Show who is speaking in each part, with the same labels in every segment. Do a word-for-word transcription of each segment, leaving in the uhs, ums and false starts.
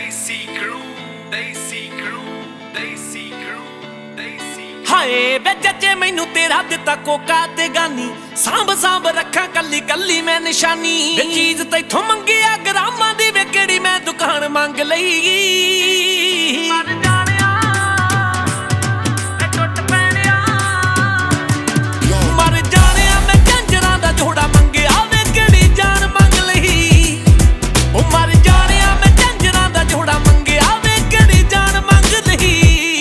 Speaker 1: Desi crew, Desi crew, Desi crew, Desi crew।
Speaker 2: ਹਾਏ ਵੇ ਜੱਜੇ ਮੈਨੂੰ ਤੇਰਾ ਦਿੱਤਾ ਕੋਕਾ ਤੇ ਗਾਨੀ ਸਾਂਭ ਸਾਂਭ ਰੱਖਾਂ ਕੱਲੀ ਕੱਲੀ ਮੈਂ ਨਿਸ਼ਾਨੀ ਵੇ ਚੀਜ਼ ਤੈਥੋਂ ਮੰਗਿਆ ਗ੍ਰਾਮਾਂ ਦੀ ਵੇ ਕਿਹੜੀ ਮੈਂ ਦੁਕਾਨ ਮੰਗ ਲਈ ਮਰ ਜਾਣਿਆ ਵੇ ਟੁੱਟ ਪੈਣਿਆ ਮਰ ਜਾਣਿਆ ਮੈਂ ਝੰਜਰਾਂ ਦਾ ਜੋੜਾ ਮੰਗਿਆ ਵੇ ਕਿਹੜੀ ਜਾਨ ਮੰਗ ਲਈ ਉਹ ਮਰ ਜਾਣਿਆ ਮੈਂ ਝੰਜਰਾਂ ਦਾ ਜੋੜਾ ਮੰਗਿਆ ਵੇ ਕਿਹੜੀ ਜਾਨ ਮੰਗ ਲਈ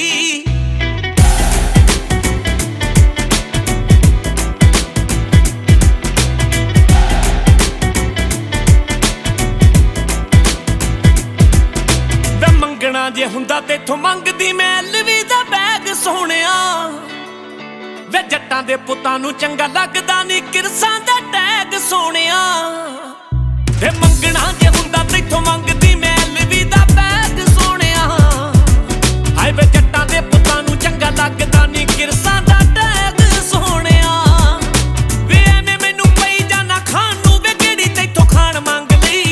Speaker 2: ਜੇ ਹੁੰਦਾ ਤੇਥੋਂ ਮੰਗਦੀ ਮੈਂ ਐਲਵੀ ਦਾ ਬੈਗ ਸੋਹਣਿਆ ਵੇ ਜੱਟਾਂ ਦੇ ਪੁੱਤਾਂ ਨੂੰ ਚੰਗਾ ਲੱਗਦਾ ਨੀ ਕਿਰਸਾਂ ਦਾ ਟੈਗ ਸੋਹਣਿਆ ਵੇ ਮੰਗਣਾ ਜੇ ਹੁੰਦਾ ਤੇਥੋਂ ਮੰਗਦੀ ਮੈਂ ਐਲਵੀ ਦਾ ਬੈਗ ਸੋਹਣਿਆ ਹਾਏ ਵੇ ਜੱਟਾਂ ਦੇ ਪੁੱਤਾਂ ਨੂੰ ਚੰਗਾ ਲੱਗਦਾ ਨੀ ਕਿਰਸਾਂ ਦਾ ਟੈਗ ਸੋਹਣਿਆ ਵੇ ਐਵੇਂ ਮੈਨੂੰ ਪਈ ਜਾਣਾ ਖਾਣ ਨੂੰ ਵੇ ਕਿਹੜੀ ਤੇਥੋਂ ਖਾਣ ਮੰਗ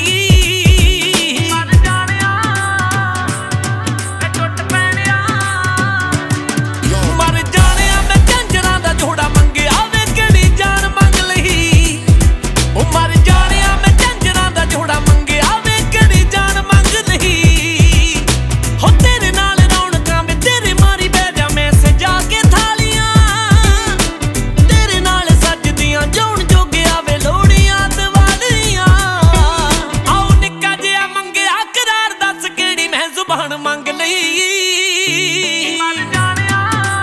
Speaker 2: ਮੰਗ ਲਈ ਮਰ ਜਾਣਿਆ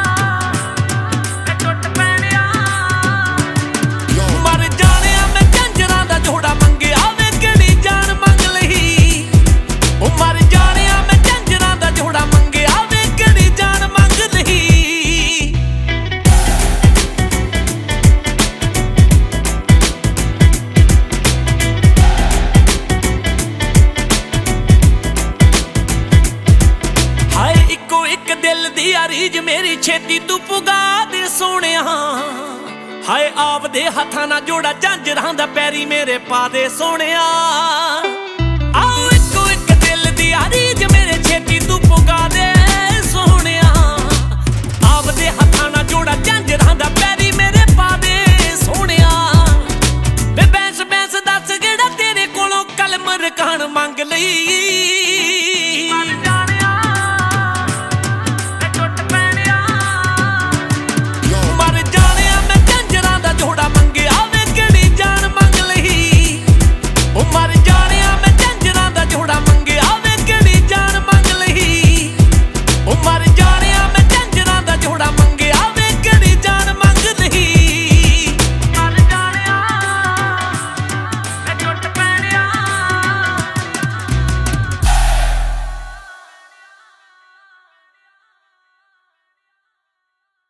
Speaker 2: ਵੇ ਟੁੱਟ ਪੈਣਿਆ ਮਰ ਜਾਣਿਆ ਮੈਂ ਝੰਜਰਾਂ ਦਾ ਜੋੜਾ ਮੰਗਿਆ ਵੇ ਕਿਹੜੀ ਜਾਨ ਮੰਗ ਲਈ ਉਹ ਮਰ ਜਾਣਿਆ ਮੈਂ ਝੰਜਰਾਂ ਦਾ ਜੋੜਾ ਮੰਗਿਆ ਵੇ ਕਿਹੜੀ ਜਾਨ ਮੰਗ ਲਈ ਦਿਲ ਦੀ ਅਰੀਜ ਮੇਰੀ ਛੇਤੀ ਤੂੰ ਪੁਗਾ ਦੇ ਸੋਹਣਿਆ ਹਾਏ ਆਪਦੇ ਹੱਥਾਂ ਨਾਲ ਜੋੜਾ ਝਾਂਜਰਾਂ ਦਾ ਪੈਰੀ ਮੇਰੇ ਪਾ ਦੇ ਸੋਹਣਿਆ ਆਓ ਇੱਕੋ ਇੱਕ ਦਿਲ ਦੀ ਅਰੀਜ ਮੇਰੇ ਛੇਤੀ ਤੂੰ ਪੁਗਾ ਦੇ ਸੋਹਣਿਆ ਆਪਦੇ ਹੱਥਾਂ ਨਾਲ ਜੋੜਾ ਝਾਂਜਰਾਂ ਦਾ ਪੈਰੀ